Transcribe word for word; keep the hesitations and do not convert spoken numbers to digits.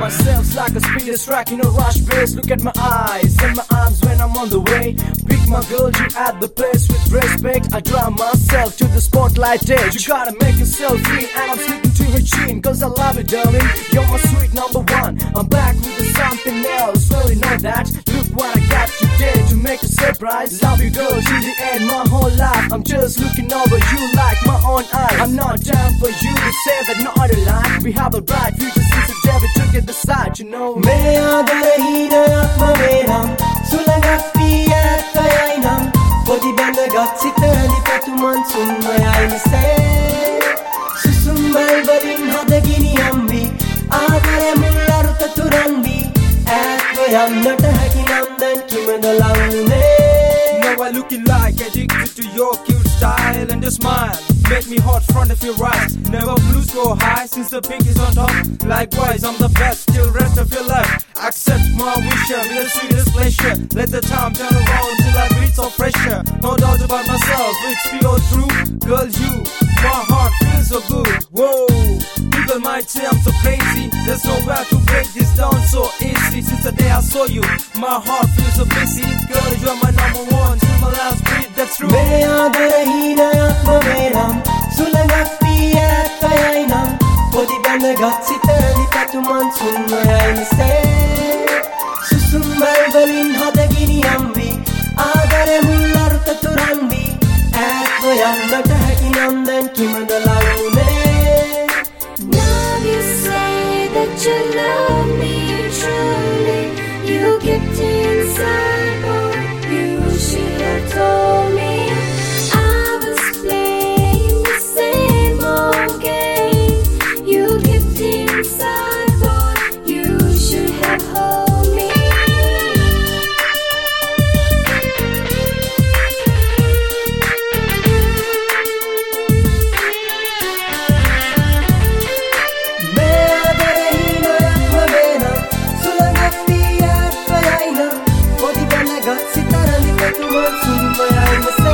myself like a speeder track in a rush pace. Look at my eyes and my arms when I'm on the way. Pick my girl, you at the place with respect. I drive myself to the spotlight edge. You gotta make yourself free and I'm sticking to her chin, cause I love it, darling. You're my sweet number one. I'm back with something else, well you know that. Look what I got today to make a surprise. Love you girl till the end, my whole life. I'm just looking over you like my own eyes. I'm not down for you to say that not a lie. We have a bright future since the day we took it aside, you know. मेरे आदर ही न आत्मा मेरा सुलगप्पिया कयाइना Body band got sit early for two months on my eyes say Susumbal barin hadagini ambi Adare mullaru taturambi At I'm not a hacking on then Now I looking like addicted to your cute style and your smile. Make me hot front of your eyes. Never blue so high since the pink is on top. Likewise, I'm the best till rest of your life. Accept my wish with the sweetest pleasure. Let the time turn around till I breathe so fresher. No doubt about myself, it's pure true. Girl, you, my heart feels so good. Whoa, people might say I'm so crazy. There's nowhere to break this down so easy. Since the day I saw you, my heart feels so busy. Girl, you're my number one till my last breath, that's true. मेरे आदर ही न आत्मा मेरा सुलगप्पिया कयाइना Body band got sit early for two months on my eyes say Susumbal barin hadagini ambi Adare mullaru taturambi At I'm not a hacking on then kimadalaune Now you say that you love me truly. You kept it inside, boy. You should have told me. I was playing the same old game. You kept it inside, boy. You should have told me. Body band got sit early for two months on my eyes